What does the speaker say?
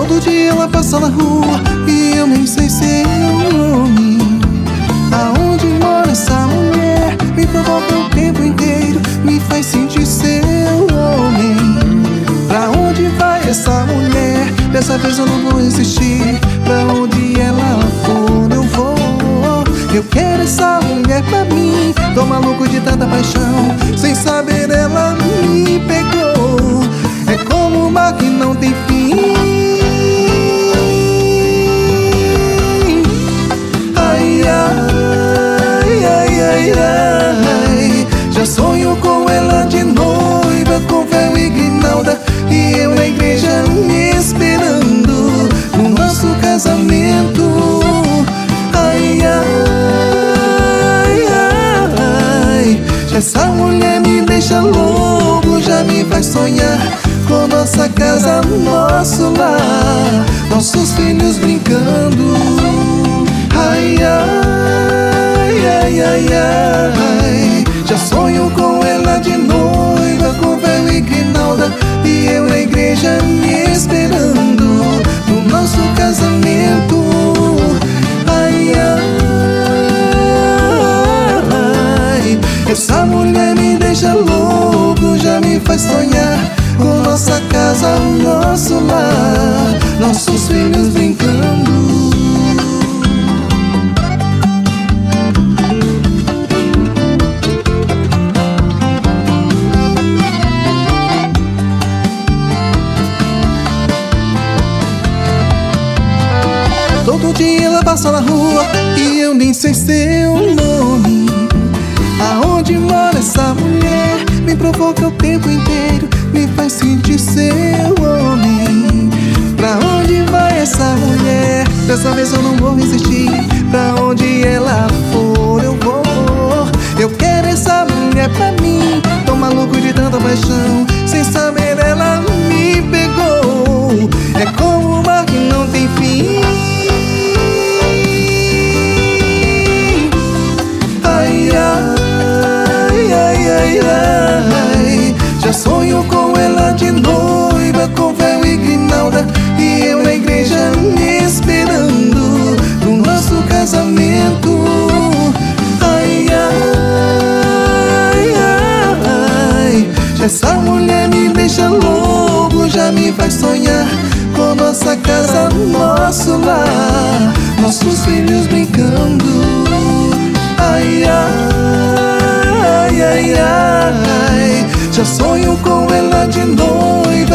Todo dia ela passa na rua e eu nem sei seu nome. Aonde mora essa mulher? Me provoca o tempo inteiro, me faz sentir seu homem. Pra onde vai essa mulher? Dessa vez eu não vou insistir. Pra onde ela for eu vou. Eu quero essa mulher pra mim. Tô maluco de tanta paixão, sem saber ela me pegou. É como um mar que não tem fim. Ai, ai, ai, ai, ai. Já sonho com ela de noiva, com véu e grinalda, e eu na igreja me esperando no nosso casamento. Ai, ai, ai. Essa mulher me deixa louco, já me faz sonhar com nossa casa, nosso lar, nossos filhos brincando. Ai, ai, ai, ai, ai. Já sonho com ela de noiva, com véu e grinalda, e eu na igreja me esperando no nosso casamento. Ai, ai. Essa mulher me deixa louco, já me faz sonhar com nossa casa, nosso lar, nossos filhos brincando. Todo dia ela passa na rua e eu nem sei seu nome. Aonde mora essa mulher? Me provoca o tempo inteiro, me faz sentir seu homem. Pra onde vai essa mulher? Dessa vez eu não vou resistir. Pra onde ela for eu vou. Eu quero essa mulher pra mim. Tô maluco de tanta paixão, sem saber ela me pegou. É como um mar que não tem fim. Ai, ai, ai, ai, ai. Já sonho com ela de noiva, com véu e grinalda, e eu na igreja me esperando no nosso casamento. Ai, ai, ai. Essa mulher me deixa louco, já me faz sonhar com nossa casa, nosso lar, nossos filhos brincando. Ai, ai, ai, ai, ai. Já sonho com ela de noiva,